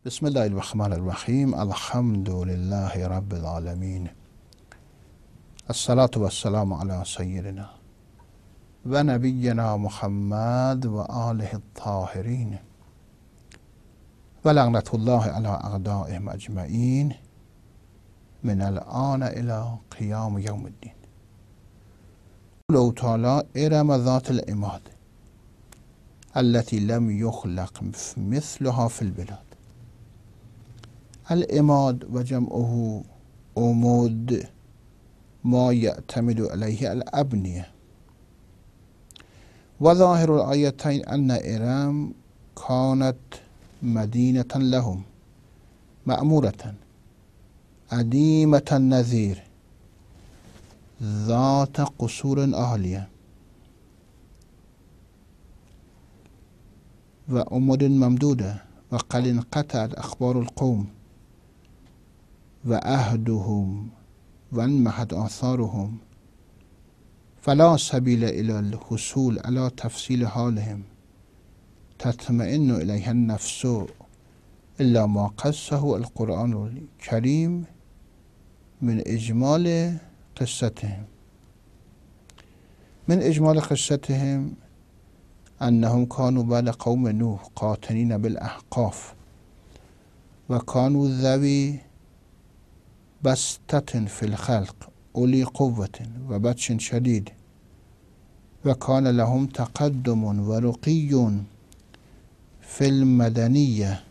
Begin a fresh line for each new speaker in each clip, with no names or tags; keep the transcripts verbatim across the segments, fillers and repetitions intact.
بسم الله الرحمن الرحیم. الحمد لله رب العالمین. الصلاة و السلام علی سیدنا و نبینا محمد و آله الطاهرین و لعنت الله علی اعدائهم اجمعین من الآن الی قیام یوم الدین. قوله تعالی: ارم ذات العماد التي لم يخلق مثلها في البلاد. العماد و جمعه عمود ما يعتمد عليه الأبنية. وظاهر الآيتين أن إرم كانت مدينة لهم مأمورة عديمة النظير ذات قصور عالية وعمود ممدودة، وقد انقطعت أخبار القوم وعهدهم وانمحت آثارهم، فلا سبيل إلى الحصول على تفصيل حالهم تطمئن إليها النفس إلا ما قصه القرآن الكريم من إجمال قصتهم. من إجمال قصتهم أنهم كانوا بعد قوم نوح قاتلين بالأحقاف، وكانوا ذوي بسطة في الخلق أولي قوة وبطش شديد، وكان لهم تقدم ورقي في المدنية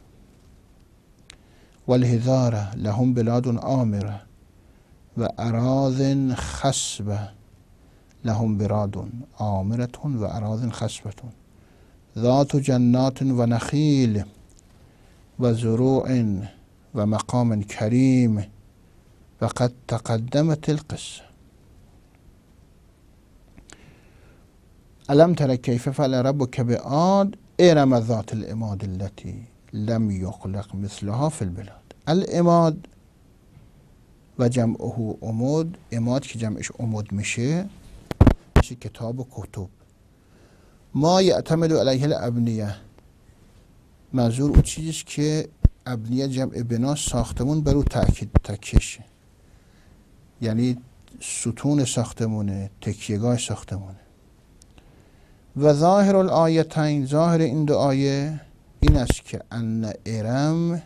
والهذارة. لهم بلاد آمرة وأراض خصبة لهم بلاد آمرة وأراض خصبة ذات جنات ونخيل وزروع ومقام كريم، وقد تقدمت القصة. ألم تر كيف فعل ربك بعاد إرم ذات العماد التي لم يخلق مثلها في البلاد. العماد و جمعه عمود. عماد که جمعش عمود میشه میشه کتاب و کتب. ما یعتمد علیه الابنیه، منظور اون چیزیست که ابنیه جمع بنا ساختمون بر او تاکید تکیشه، یعنی ستون ساختمونه، تکیهگاه ساختمونه. و ظاهر الآیتین، ظاهر این دو آیه این است که ان ارم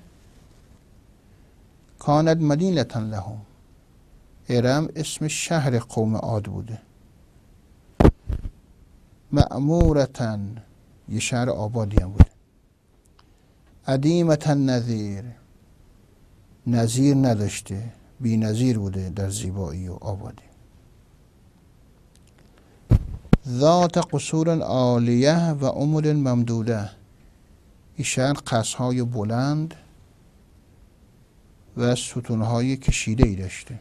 کانت مدینة لهم. ارم اسم شهر قوم عاد بوده. مأمورتن، یه شهر آبادی هم بوده. عدیمة النظیر، نظیر نداشته، بی نظیر بوده در زیبایی و آبادی. ذات قصور عالیه و عمود ممدوده. این شهر قصرهای بلند و ستونهای کشیده ای داشته.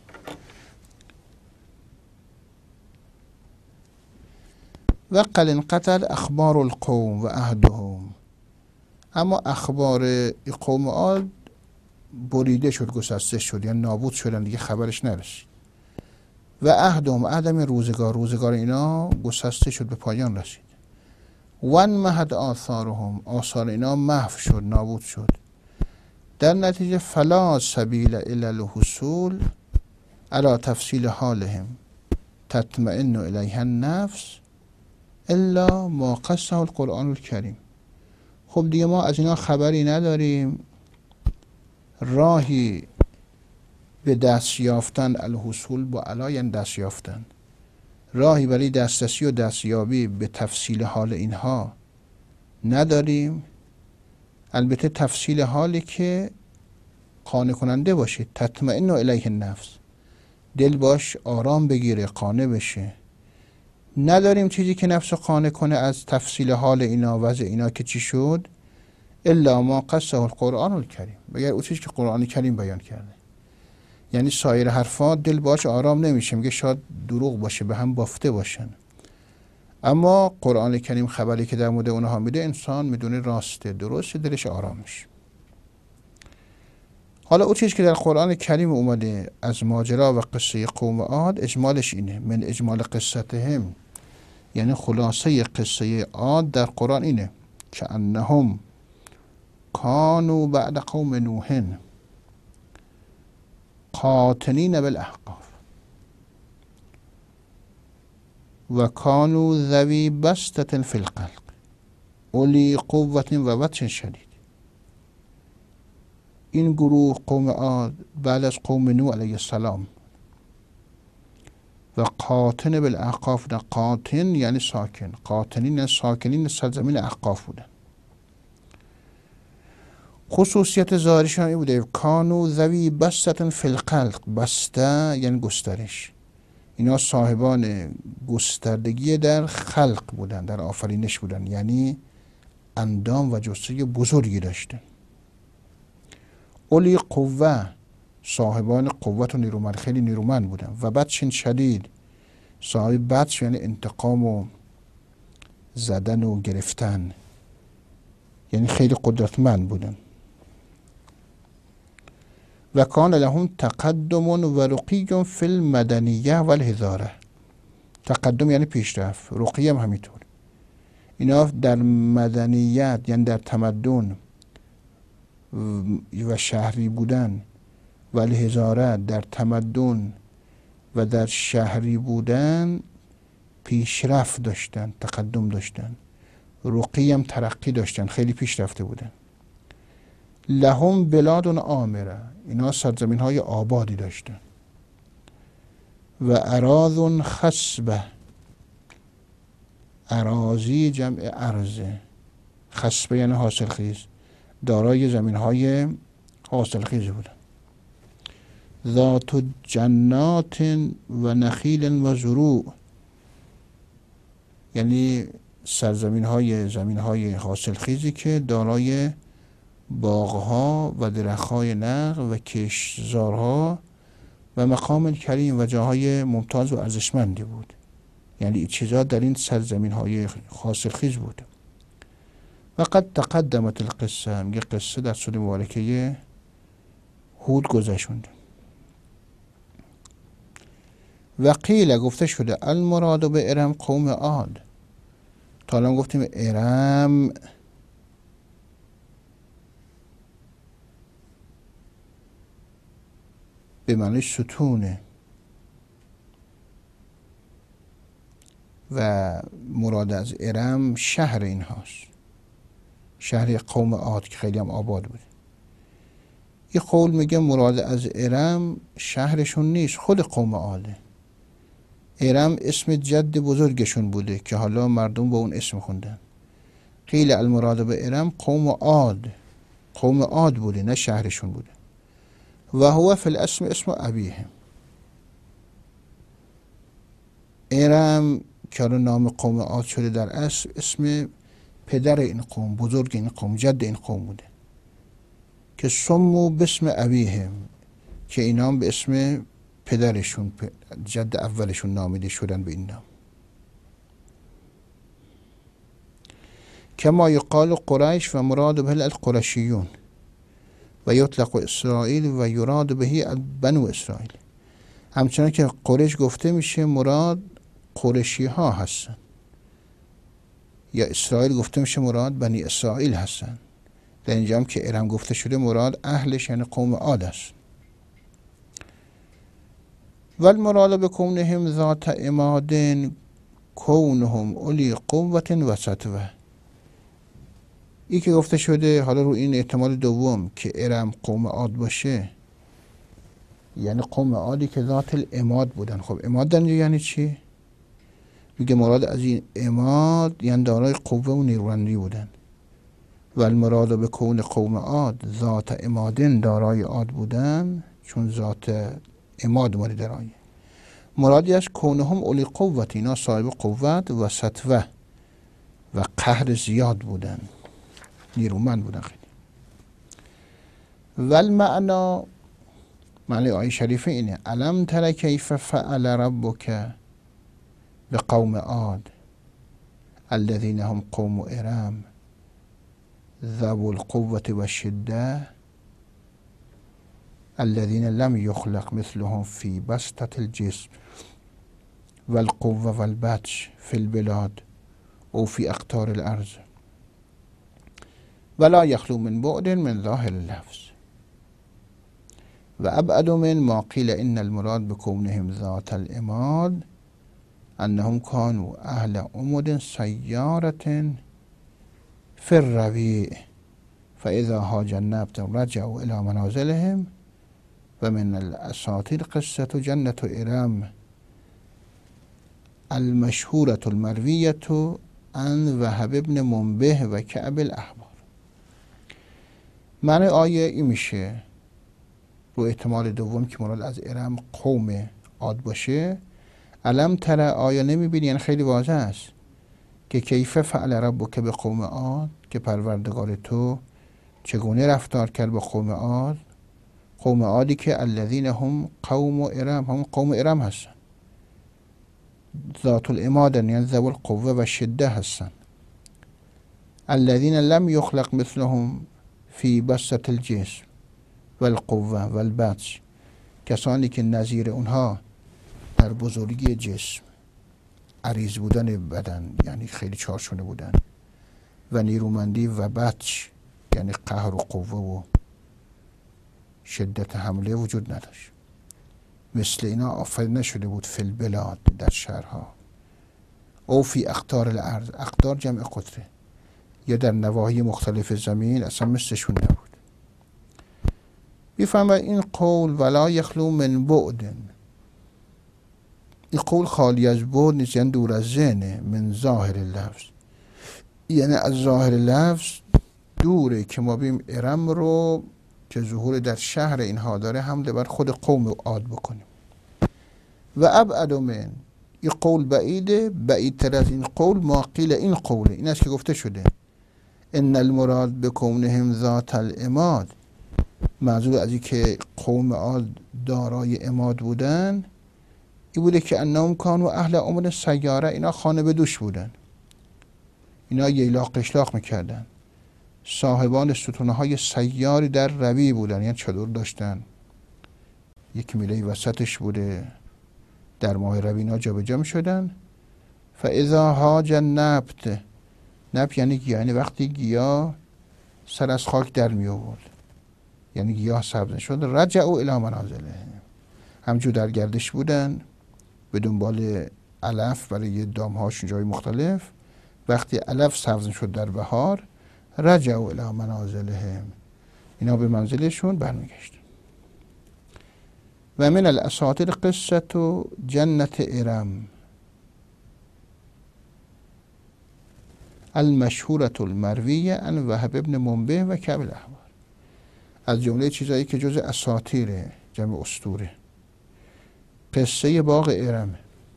و قد انقطعت اخبار القوم و عهدهم. اما اخبار قوم عاد بریده شد، گسسته شد، یعنی نابود شدن، دیگه خبرش نرسید. و عهدهم، عدم روزگار، روزگار اینا گسسته شد، به پایان رسید. وانمحت آثارهم، آثار اینا محو شد، نابود شد. در نتیجه فلا سبیل الی الحصول علی تفصیل حالهم تطمئن الیها النفس الا ما قصه القرآن الکریم. خب دیگه ما از اینا خبری نداریم، راهی به دست یافتن، الحصول با علا یعنی دست یافتن، راهی برای دسترسی و دستیابی به تفصیل حال اینها نداریم. البته تفصیل حالی که قانع کننده باشه، تطمئن الیه النفس، دل باش آرام بگیره، قانع بشه. نداریم چیزی که نفس قانع کنه از تفصیل حال اینا، وضع اینا که چی شد. الا ما قصه القرآن الکریم، بگر اون چیزی که قرآن کریم بیان کرده. یعنی سایر حرفات دل باش آرام نمیشه، میگه شاید دروغ باشه، به هم بافته باشن، اما قرآن کریم خبری که در مورد اونها میده انسان میدونه راسته، درسته، دلش آرام میشه. حالا اون چیزی که در قرآن کریم اومده از ماجرا و قصه قوم عاد، اجمالش اینه. من اجمال قصتهم، یعنی خلاصه قصه عاد در قرآن اینه که انهم کانوا بعد قوم نوح قاطنین بالاحقاف و کانوا ذوی بسطة فی الخلق اولی قوة و بطش شدید. این گروه قوم عاد بعد از قوم نوح علیه السلام و قاطن بالاحقاف. نه قاطن یعنی ساکن، قاطنین ساکنین سرزمین احقاف بودن. خصوصیت ظاهرشان این بوده کانوا ذوی بسطة فی الخلق. بسطه یعنی گسترش. اینا صاحبان گستردگی در خلق بودن، در آفرینش بودن، یعنی اندام و جثه بزرگی داشتن. اولی قوه، صاحبان قوت و نیرومند، خیلی نیرومند بودن. و بطش شدید، صاحب بطش یعنی انتقام و زدن و گرفتن، یعنی خیلی قدرتمند بودن. و کان لهم تقدم و رقی فی المدنیه و الحضاره. تقدم یعنی پیشرفت، رقی هم همینطور. اینا در مدنیت یعنی در تمدن و شهری بودن و الحضاره در تمدن و در شهری بودن پیشرفت داشتن، تقدم داشتن. رقی هم ترقی داشتن، خیلی پیشرفته بودن. لهم بلاد آمره، اینا سرزمین های آبادی داشتن. و اراض خصبه، اراضی جمع ارزه، خصبه یعنی حاصل خیز، دارای زمین های حاصل خیز بودن. ذات جنات و نخیل و زروع، یعنی سرزمین های زمین های حاصل خیزی که دارای باغها و درختهای نخل و کشتزارها و مقام کریم و جاهای ممتاز و ارزشمندی بود. یعنی این چیزا در این سرزمین های حاصل خیز بود. و قد تقدمت القصه، میگه قصه در سوره مبارکه هود گذشت. و قیل، گفته شده، المراد به ارم قوم عاد. تا الان گفتیم ارم به معنی ستونه و مراد از ارم شهر این هاست، شهر قوم عاد که خیلی هم آباد بود. این قول میگه مراد از ارم شهرشون نیست، خود قوم عاده. ارم اسم جد بزرگشون بوده که حالا مردم با اون اسم خوندن. قیل المراد به ارم قوم عاد، قوم عاد بوده نه شهرشون بوده. و هو فی الاسم اسم ابیهم. ارم که نام قوم عاد شده در اصل اسم پدر این قوم، بزرگ این قوم، جد این قوم بوده که سمو باسم ابیهم، که اینا به اسم پدرشون، جد اولشون نامیده شدن به این نام. کما یقال قریش و مراد به القرشیون و یطلق اسرائیل و یراد بهی بنو اسرائیل. همچنان که قریش گفته میشه مراد قریشی ها هستن، یا اسرائیل گفته میشه مراد بنی اسرائیل هستن. در اینجا هم که ارم گفته شده مراد اهلش یعنی قوم عاد است. و المراد بکونهم ذات عماد کونهم اولی قوت و سطوه. این که گفته شده حالا رو این احتمال دوم که ارم قوم عاد باشه، یعنی قوم عادی که ذات العماد بودن. خب عماد در اینجا یعنی چی؟ میگه مراد از این عماد یعنی دارای قوه و نیرومندی بودن. و المراد به کون قوم عاد ذات عمادن، دارای عاد بودن، چون ذات عماد مالی در آیه. مرادی از کونهم اولی قوت، اینا صاحب قوت و سطوه و قهر زیاد بودن، نیرومند بودن خیلی. و المعنا، معنی آیه شریفه اینه: الم تر کیف فعل ربک بقوم عاد الذین هم قوم ارم ذو القوة والشدة الذين لم يخلق مثلهم في بسطة الجسم والقوة والبطش في البلاد او في اقطار الارض ولا یخلو من بعد من ظاهر اللفظ و ابعد من ما قیل ان المراد بکونهم ذات العماد انهم كانوا اهل عمد سیارة في الربيع فاذا هاج النبت رجعوا الى منازلهم و من الاساطیر قصة جنة ارم المشهورة المرویة عن وهب ابن منبه و کعب الاحبار. معنی آیه این میشه رو احتمال دوم که مراد از ارم قوم عاد باشه. الم تر، آیا نمیبینی؟ یعنی خیلی واضح است که کیف فعل ربک به قوم عاد، که پروردگار تو چگونه رفتار کرد با قوم عاد. قوم عادی که الذین هم قوم ارم، هم قوم ارم هستن، ذات العماد یعنی ذو القوه و شده هستن. الذین لم یخلق مثلهم فی بسط الجسم و القوه و البطش، کسانی که نظیر اونها در بزرگی جسم، عریض بودن بدن یعنی خیلی چارچونه بودن، و نیرومندی و بطش یعنی قهر و قوه و شدت حمله وجود نداشت. مثل اینا آفریده نشده بود فی البلاد، در شهرها، او فی اقطار الارض، اقطار جمع قطره، یا در نواحی مختلف زمین اصلا مثلشون نبود. میفهمه این قول ولا یخلو من بعد، این قول خالی از بعد نیست، یعنی دور از ذهنه. من ظاهر لفظ یعنی از ظاهر لفظ دوره که ما بیم ارم رو که ظهور در شهر اینها داره حمله بر خود قوم عاد بکنیم. و ابعد من، این قول بعیده، بعیدتر از این قول ما قیل، این قوله، این است که گفته شده ان المراد بکونهم ذات العماد، منظور از این که قوم عاد دارای عماد بودن این بوده که انهم کانوا اهل عمر سیاره، اینا خانه به دوش بودن، اینا ییلاق قشلاق میکردن، صاحبان ستونه های سیاری در ربیع بودن، یعنی چادر داشتن، یک میله وسطش بوده، در ماه ربیع اینا جا به جا میشدن. فاذا هاج النبت، نبت یعنی گیاه، یعنی وقتی گیاه سر از خاک در می آورد، یعنی گیاه سبز شد، رجعوا الی منازلهم، همجور در گردش بودن به دنبال علف برای دامهاشون جای مختلف. وقتی علف سبز شد در بهار، رجعوا الی منازلهم، اینا به منزلشون برمیگشتن. و من الاساطیر قصة جنة ارم المشهورة المرویة عن وهب ابن منبه و کعب الاحبار، از جمله چیزایی که جز اساطیره، جمع اسطوره، قصه باغ ارم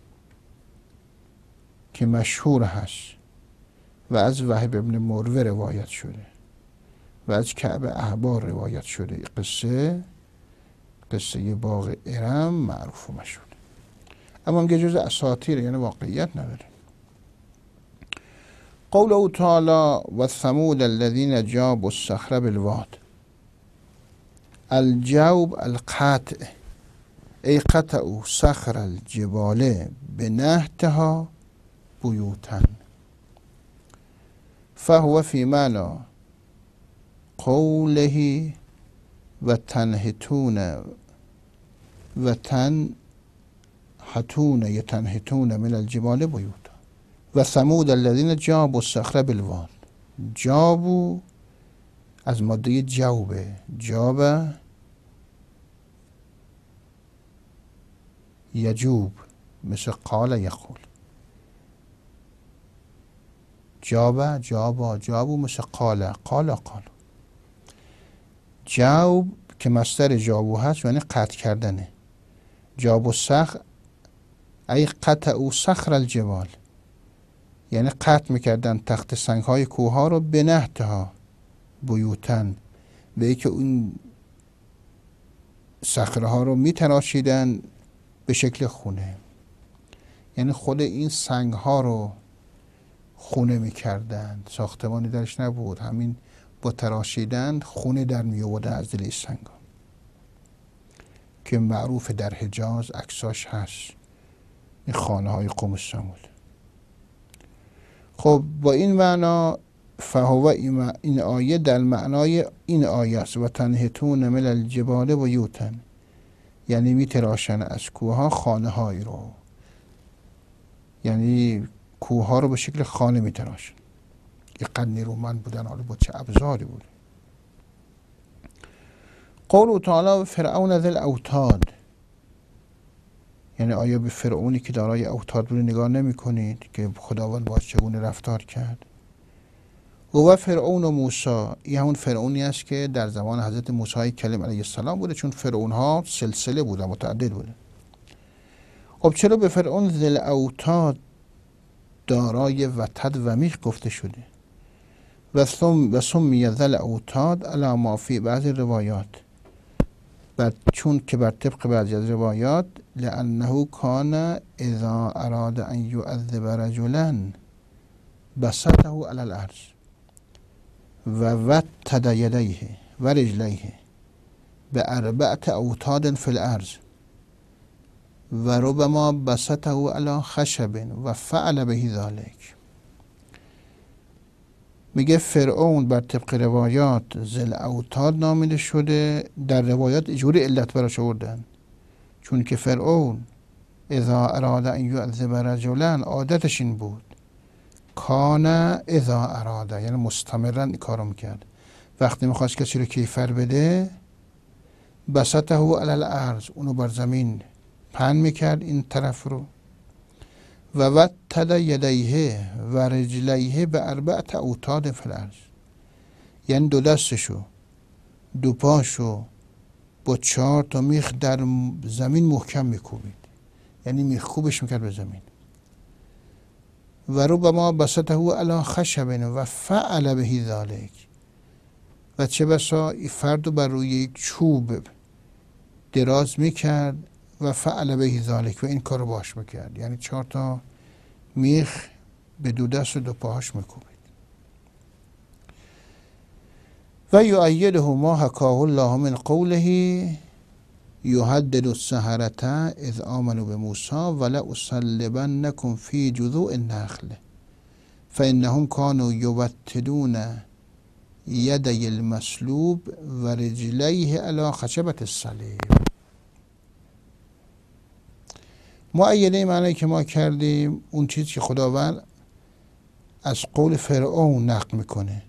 که مشهور هست و از وهب ابن مروه روایت شده و از کعب احبار روایت شده. قصه قصه باغ ارم معروف و مشهور، اما میگه جز اساطیر، یعنی واقعیت نداره. قوله تعالی و ثمود الذین جابوا الصخر بالواد، الجوب القطع ای قطعوا صخر الجبال بنهتها بیوتا، فهو فی معنی قوله و تنحتون و تنحتون یتنحتون من الجبال بیوتا. و ثمود الذین جابوا الصخر بالواد، جابوا از ماده جوبه، جاب یجوب مثل قال یقول، جاب جابا جابو مثل قال قال قال. جوب که مصدر جابو هست یعنی قطع کردنه. جاب الصخر ای قطعوا صخر الجبال، یعنی قطع میکردن تخت سنگ های کوه ها رو به نهتها بیوتن، به ای که اون صخره ها رو میتراشیدن به شکل خونه، یعنی خود این سنگ ها رو خونه میکردن، ساختمانی درش نبود، همین با تراشیدن خونه در میآوردن از دل سنگ ها که معروف در حجاز عکساش هست، این خانه های قوم ثمود. خب با این معنا فهو این آیه در معنای این آیه است و تنحتون من الجبال بیوتا، یعنی می تراشن از کوه ها خانه هایی رو، یعنی کوه ها رو به شکل خانه می تراشن. اینقدر نیرومند بودن، حالا با چه ابزاری بود. قول تعالی فرعون ذی الاوتاد، یعنی آیا به فرعونی که دارای اوتاد بود نگاه نمی کنید که خداوند باش چگونه رفتار کرد؟ و فرعون و موسی، این همون فرعونی است که در زمان حضرت موسی کلیم علیه السلام بوده، چون فرعون ها سلسله بودن، متعدد بوده. خب چرا به فرعون ذی الاوتاد دارای وتد و میخ گفته شده؟ و ثم و سمی ذی الاوتاد علی ما فی بعض روایات، بر چون که بر طبق بعضی از روایات لانه کان اذا اراد ان یعذب رجلا بسطه علی الارض و وتد یدیه و رجلیه به اربعت اوتاد فی الارض و ربما بسطه علی خشب و فعل به ذلک. میگه فرعون بر طبق روایات ذل اوتاد نامیده شده، در روایات جوری علت براش آوردن، چون که فرعون اذا اراد ان یعذب رجلا عادتش این بود، کان اذا اراده، یعنی مستمرا این کارو میکرد، وقتی میخواست کسی رو کیفر بده بسطه علی الارض، اونو بر زمین پهن میکرد این طرف رو، و وتد یدیه و رجلیه به اربعت اوتاد فی الارض، یعنی دو دستشو دو پاشو با چهار تا میخ در زمین محکم میکوبید، یعنی میخ کوبش میکرد به زمین. و ربما بسطه علی خشب و فعل به ذلک، و چه بسا فرد رو بر روی یک چوب دراز میکرد و فعل به ذلک، و این کارو باش میکرد، یعنی چهار تا میخ به دو دست و دو پاهاش میکوبید. و یؤیده ما حکاه الله من قوله یهدد السحرة اذ آمنوا بموسی ولأصلبنکم فی جذوع النخل فانهم كانوا یوتدون یدی المصلوب و رجلیه علی خشبة الصلیب. مؤیده معنی که ما کردیم اون چیزی که خداوند از قول فرعون نقل میکنه،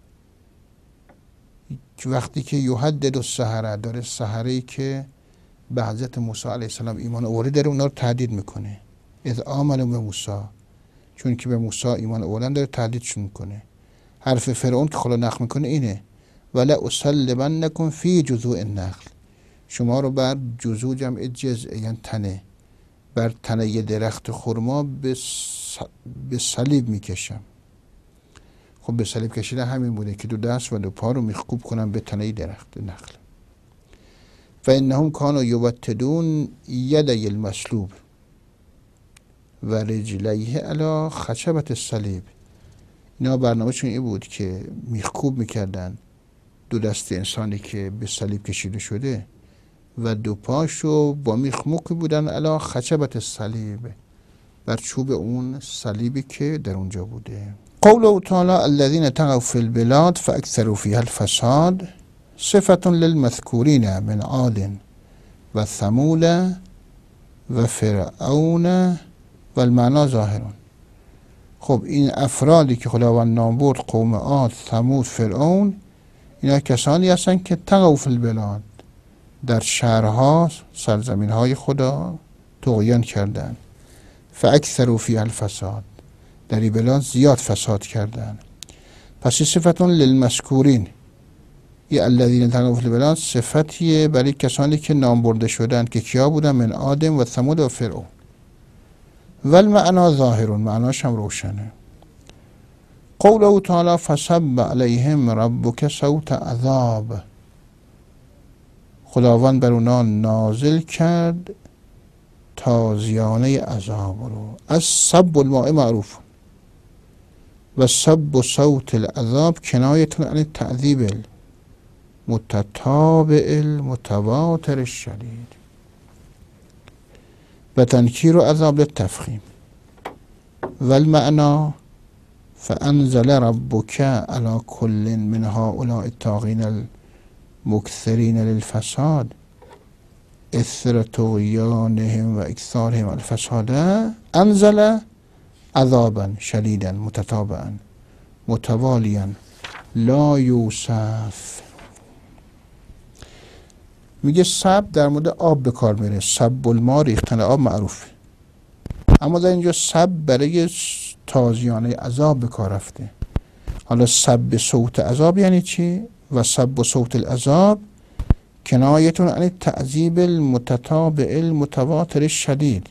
وقتی که یهدد السحرة داره سحره‌ای که به حضرت موسی علیه السلام ایمان آورده داره اونا رو تهدید میکنه. اذ آمنوا به موسی، چون که به موسی ایمان آوردن داره تهدیدشون میکنه. حرف فرعون که خدا نقل میکنه اینه ولأصلبنکم فی جذوع النخل، شما رو بر جذوع جمع جذع یعنی تنه، بر تنه ی درخت خرما به صلیب میکشم. خب به صلیب کشیدن همین بوده که دو دست و دو پا رو میخکوب کنن به تنه درخت نخل. فانهم كانوا یوتدون یدی المصلوب و رجلیه علی خشبة الصلیب، اینا برنامه‌شون این بود که میخکوب میکردن دو دست انسانی که به صلیب کشیده شده و دو پاشو با میخ موکی بودن علی خشبة الصلیب، بر چوب اون صلیبی که در اونجا بوده. قوله تعالی الذین طغوا فی البلاد فاکثروا فیها الفساد صفة للمذکورین من عاد و ثمود و فرعون و المعنا ظاهرون. خب این افرادی که خداوند نام برد، قوم عاد، ثمود، فرعون، اینا کسانی هستن که طغوا فی البلاد، در شهرها سرزمین های خدا طغیان کردند. فاکثروا فیها الفساد، در این بلاد زیاد فساد کردند. پس صفتون للمذکورین، یه الذین طغوا فی البلاد صفتیه برای کسانی که نام برده شدند که کیا بودن؟ من آدم و ثمود و فرعون. و المعنا ظاهرون، معناش هم روشنه. قوله تعالی فصب علیهم ربک صوت عذاب، خداوند بر اونا نازل کرد تازیانه عذاب رو. از صب الماء معروف و صب صوت العذاب کنایتون عن التعذیب المتتابع المتواتر الشدید و تنکیر و عذاب للتفخیم. و المعنا فانزل ربک علی کل من هؤلاء الطاغین المکثرین للفساد اثر طغیانهم و اکثارهم الفساد انزل عذابا شدیدا متتابعا متوالیا لا یوصف. میگه سب در مورد آب به کار میره، سب الماء، ریختن آب معروفه، اما در اینجا سب برای تازیانه عذاب به کار رفته. حالا سب صوت عذاب یعنی چی؟ و سب صوت العذاب کنایتون عن تعذیب المتتابع المتواتر الشدید،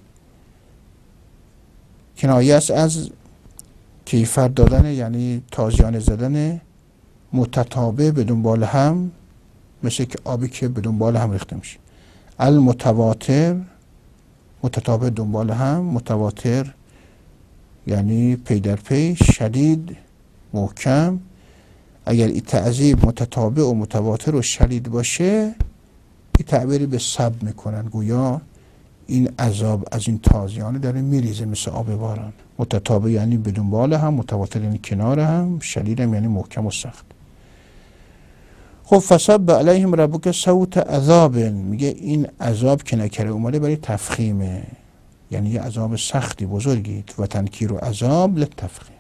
کنایه است از کیفر دادن، یعنی تازیانه زدن متتابع به دنبال هم، مثل که آبی که به دنبال هم ریخته میشه. المتواتر، متتابع دنبال هم، متواتر یعنی پی در پی، شدید محکم. اگر این تعذیب متتابع و متواتر و شدید باشه، این تعبیری به سب میکنن، گویا این عذاب از این تازیانه داره میریزه مثل آب باران. متتابع یعنی به دنبال هم، متواتر یعنی کنار هم، شدید هم یعنی محکم و سخت. خب فصب علیهم ربک صوت عذاب، میگه این عذاب که نکره اومده برای تفخیمه، یعنی یه عذاب سختی بزرگی، و تنکیر و عذاب للتفخیم.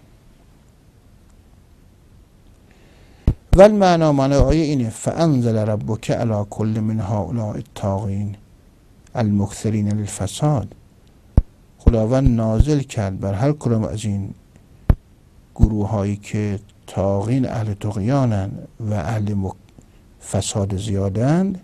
و المعنا، معنی آیه اینه فانزل ربک علی کل من هؤلاء الطاغین المکثرین للفساد، خداوند نازل کرد بر هر کدام از این گروه هایی که طاغین، اهل طغیانن و اهل فساد زیادند،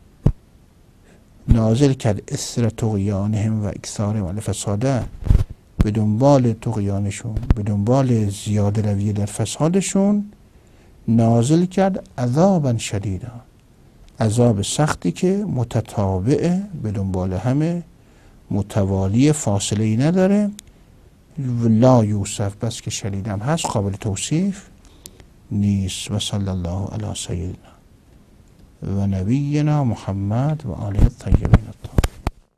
نازل کرد اثر طغیانهم و اکثارهم الفساد، به دنبال طغیانشون، به دنبال زیاده روی در فسادشون، نازل کرد عذابا شدیدا، عذاب سختی که متتابعه، به دنبال همه، متوالی، فاصله ای نداره، لا یوصف، بس که شدیدم هست، قابل توصیف نیست. و صلی الله علی سیدنا و نبینا محمد و آله الطیبین الطاهرین.